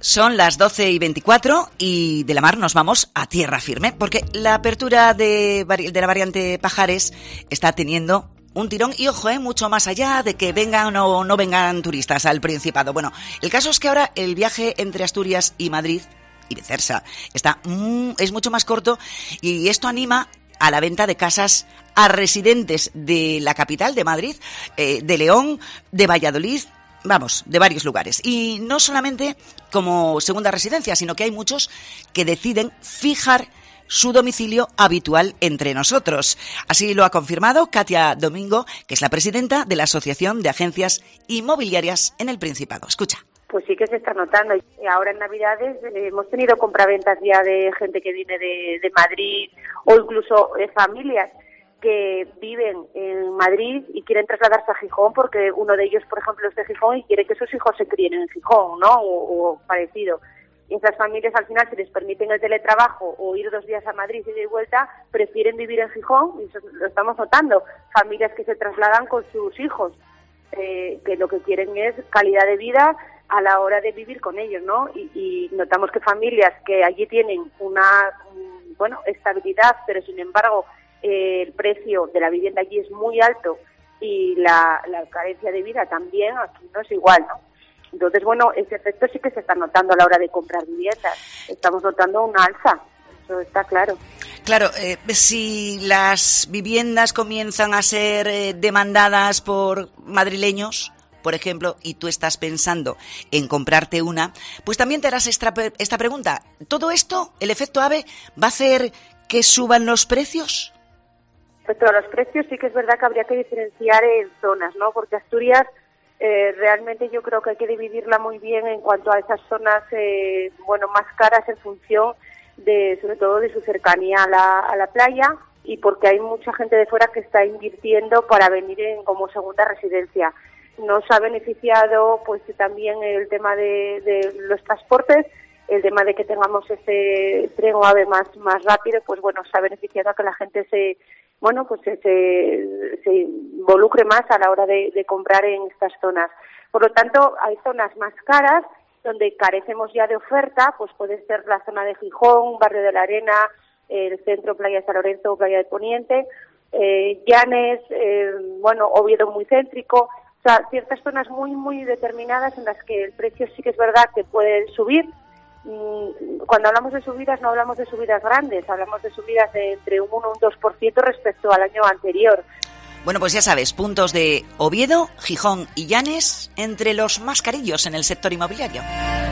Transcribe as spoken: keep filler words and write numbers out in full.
Son las doce y veinticuatro y de la mar nos vamos a tierra firme, porque la apertura de, de la variante Pajares está teniendo un tirón y ojo, eh, mucho más allá de que vengan o no vengan turistas al Principado. Bueno, el caso es que ahora el viaje entre Asturias y Madrid y viceversa está mm, es mucho más corto y esto anima a la venta de casas a residentes de la capital, de Madrid, eh, de León, de Valladolid, vamos, de varios lugares. Y no solamente como segunda residencia, sino que hay muchos que deciden fijar su domicilio habitual entre nosotros. Así lo ha confirmado Katia Domingo, que es la presidenta de la Asociación de Agencias Inmobiliarias en el Principado. Escucha. Pues sí que se está notando. Ahora en Navidades eh, hemos tenido compraventas ya de gente que viene de, de Madrid o incluso de familias que viven en Madrid y quieren trasladarse a Gijón porque uno de ellos, por ejemplo, es de Gijón y quiere que sus hijos se críen en Gijón, ¿no? O, o parecido. Y esas familias al final, si les permiten el teletrabajo o ir dos días a Madrid y de vuelta, prefieren vivir en Gijón, y eso lo estamos notando. Familias que se trasladan con sus hijos, eh, que lo que quieren es calidad de vida a la hora de vivir con ellos, ¿no? Y, y notamos que familias que allí tienen una, bueno, estabilidad, pero sin embargo eh, el precio de la vivienda allí es muy alto y la, la carencia de vida también, aquí no es igual, ¿no? Entonces, bueno, ese efecto sí que se está notando a la hora de comprar viviendas. Estamos notando una alza, eso está claro. Claro, eh, si las viviendas comienzan a ser eh, demandadas por madrileños, por ejemplo, y tú estás pensando en comprarte una, pues también te harás esta, esta pregunta. ¿Todo esto, el efecto AVE, va a hacer que suban los precios? Respecto a los precios, sí que es verdad que habría que diferenciar en zonas, ¿no? Porque Asturias, eh, realmente yo creo que hay que dividirla muy bien en cuanto a esas zonas, eh, bueno, más caras en función de, sobre todo, de su cercanía a la, a la playa y porque hay mucha gente de fuera que está invirtiendo para venir en, como segunda residencia. Nos ha beneficiado pues también el tema de, de los transportes, el tema de que tengamos ese tren o AVE más más rápido, pues bueno, se ha beneficiado a que la gente se bueno pues se, se, se involucre más a la hora de, de comprar en estas zonas. Por lo tanto, hay zonas más caras donde carecemos ya de oferta, pues puede ser la zona de Gijón, Barrio de la Arena, el centro Playa de San Lorenzo o Playa de Poniente, eh, Llanes, eh, bueno, Oviedo muy céntrico. O sea, ciertas zonas muy, muy determinadas en las que el precio sí que es verdad que puede subir. Cuando hablamos de subidas no hablamos de subidas grandes, hablamos de subidas de entre un uno y un dos por ciento respecto al año anterior. Bueno, pues ya sabes, puntos de Oviedo, Gijón y Llanes entre los más carillos en el sector inmobiliario.